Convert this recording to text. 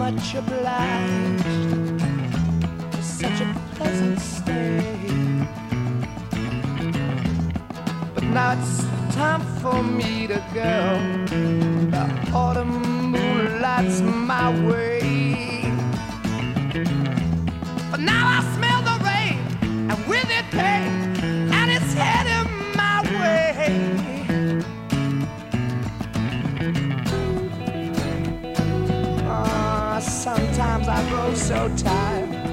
much obliged for such a pleasant stay. But now it's time for me to go. The autumn moonlight's my way. But now I smell the rain, and with it pain, and it's heading my way. Sometimes I grow so tired